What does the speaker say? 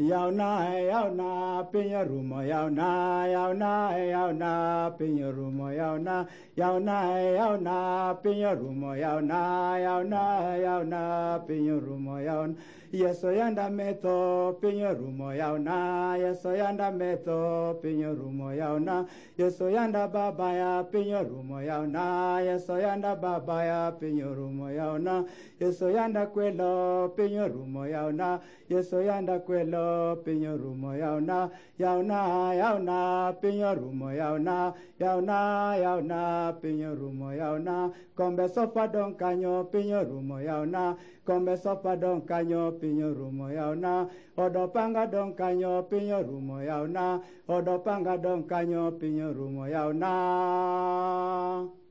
yauna pinya rumo yauna pinya rumo yauna pinya rumo yauna pinya rumo yauna yeso yanda meto pinya rumo yauna yeso yanda meto pinya rumo yauna yeso yanda baba ya pinya rumo yauna yeso yanda baba ya pinya rumo yauna yeso yanda kwelo pinya rumo yauna yeso yanda kwelo pinya rumo yauna pinya rumo yauna pinya rumo yauna kombe sofa don kanyo pinya rumo yauna kombe sofa don kanyo pinya rumo yauna odo panga don kanyo pinya rumo yauna odo panga don kanyo pinya rumo yauna